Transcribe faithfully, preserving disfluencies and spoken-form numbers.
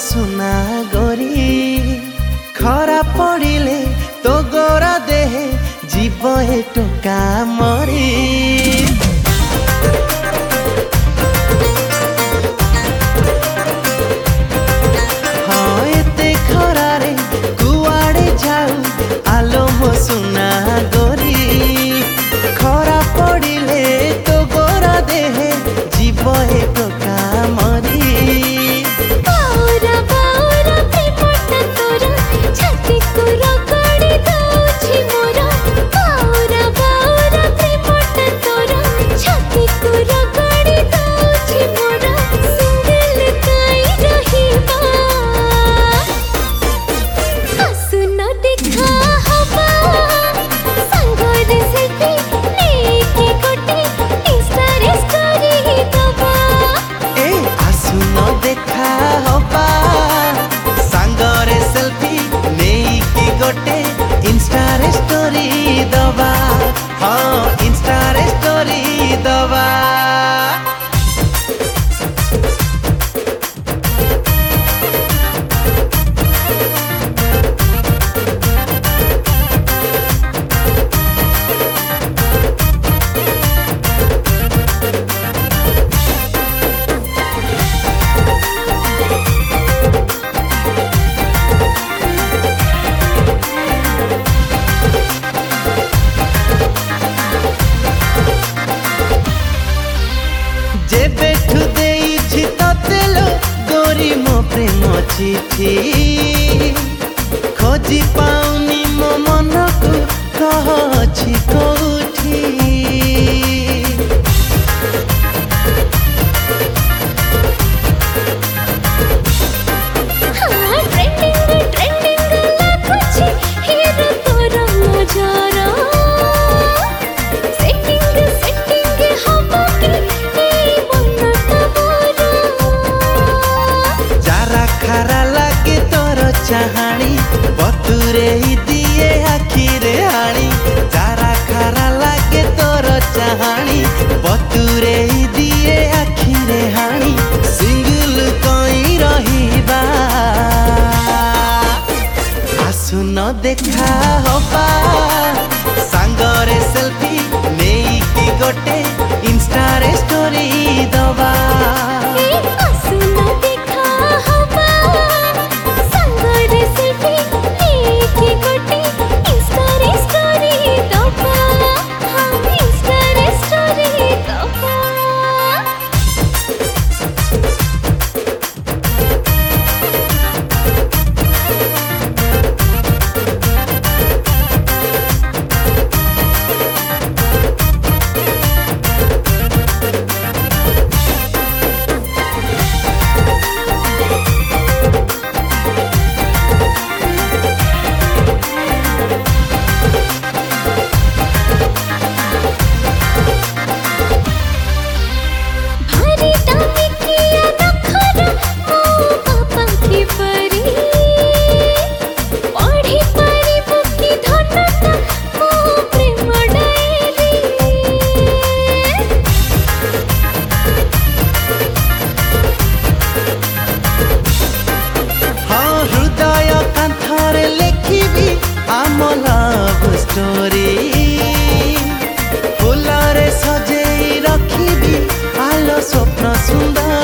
सुना गोरी खरा पड़िले तो गोरा देहे जीव हे टोका मरी हाँ एते खरारे कुआड़े जाऊ आलो मो सुना गोरी खरा पड़िले तो गोरा देहे जीव हे टोका मरी इंस्टा स्टोरी दबा हाँ इंस्टा स्टोरी दबा प्रेम चिठी खोजी पाऊनी मो मन को कही कौठी चाहानी बतुरे दिए आखिरे हाणी जारा खारा लागे तोर चाहानी बतुरे दिए आखिरे हाणी सिंगल कई रहिबा आसुन देखा होबा सांगरे सेल्फी नेई की गोटे इंस्टा स्टोरी दबा स्टोरी फुलरे सजेई रखिबी आलो स्वप्न सुंदर